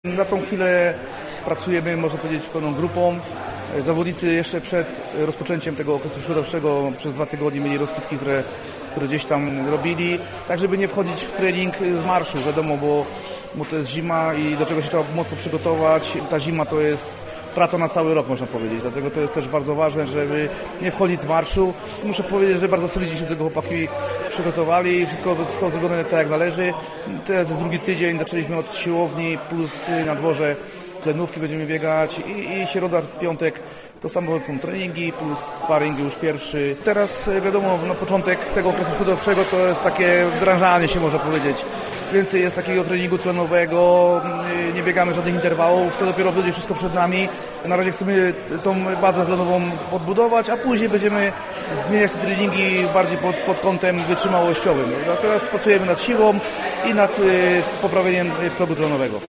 Na tą chwilę pracujemy, można powiedzieć, pełną grupą. Zawodnicy jeszcze przed rozpoczęciem tego okresu przygotowawczego przez 2 tygodnie mieli rozpiski, które gdzieś tam robili, tak żeby nie wchodzić w trening z marszu, wiadomo, bo to jest zima i do czego się trzeba mocno przygotować. Ta zima to jest praca na cały rok, można powiedzieć, dlatego to jest też bardzo ważne, żeby nie wchodzić z marszu. Muszę powiedzieć, że bardzo solidnie się do tego chłopaki przygotowali, wszystko zostało zrobione tak jak należy. Teraz jest drugi tydzień, zaczęliśmy od siłowni, plus na dworze tlenówki będziemy biegać i środa, piątek to samo są treningi plus sparring już pierwszy. Teraz wiadomo, na początek tego okresu przygotowawczego to jest takie wdrażanie się, można powiedzieć. Więcej jest takiego treningu tlenowego, nie biegamy żadnych interwałów, to dopiero będzie wszystko przed nami. Na razie chcemy tą bazę tlenową podbudować, a później będziemy zmieniać te treningi bardziej pod kątem wytrzymałościowym. A teraz pracujemy nad siłą i nad poprawieniem progu tlenowego.